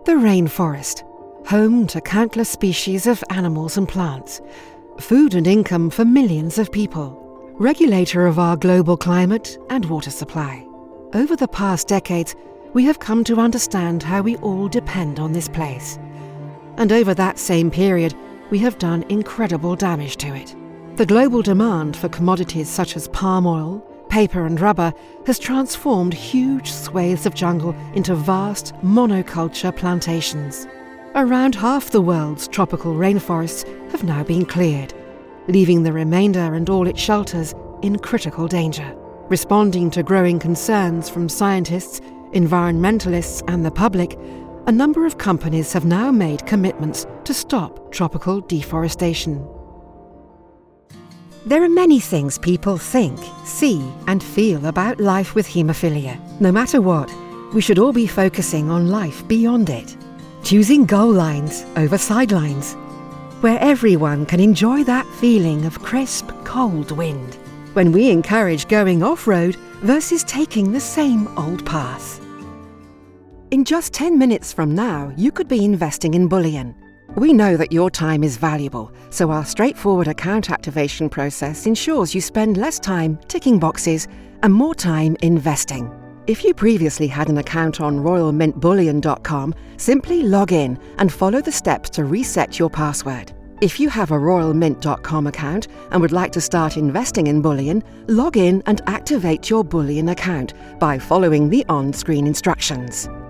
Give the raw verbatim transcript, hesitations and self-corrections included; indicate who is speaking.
Speaker 1: The rainforest, home to countless species of animals and plants, food and income for millions of people, regulator of our global climate and water supply. Over the past decades, we have come to understand how we all depend on this place. And over that same period, we have done incredible damage to it. The global demand for commodities such as palm oil, paper and rubber has transformed huge swathes of jungle into vast monoculture plantations. Around half the world's tropical rainforests have now been cleared, leaving the remainder and all its shelters in critical danger. Responding to growing concerns from scientists, environmentalists and the public, a number of companies have now made commitments to stop tropical deforestation. There are many things people think, see and feel about life with haemophilia. No matter what, we should all be focusing on life beyond it. Choosing goal lines over sidelines, where everyone can enjoy that feeling of crisp, cold wind, when we encourage going off-road versus taking the same old path. In just ten minutes from now, you could be investing in Bullion. We know that your time is valuable, so our straightforward account activation process ensures you spend less time ticking boxes and more time investing. If you previously had an account on royal mint bullion dot com, simply log in and follow the steps to reset your password. If you have a royal mint dot com account and would like to start investing in Bullion, log in and activate your Bullion account by following the on-screen instructions.